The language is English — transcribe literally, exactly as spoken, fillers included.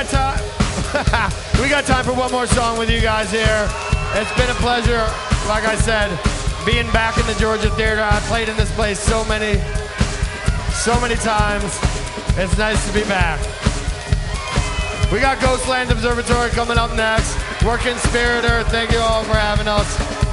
got time. We got time for one more song with you guys here. It's been a pleasure, like I said, being back in the Georgia Theater. I played in this place so many, so many times. It's nice to be back. We got Ghostland Observatory coming up next. We're Conspirator. Thank you all for having us.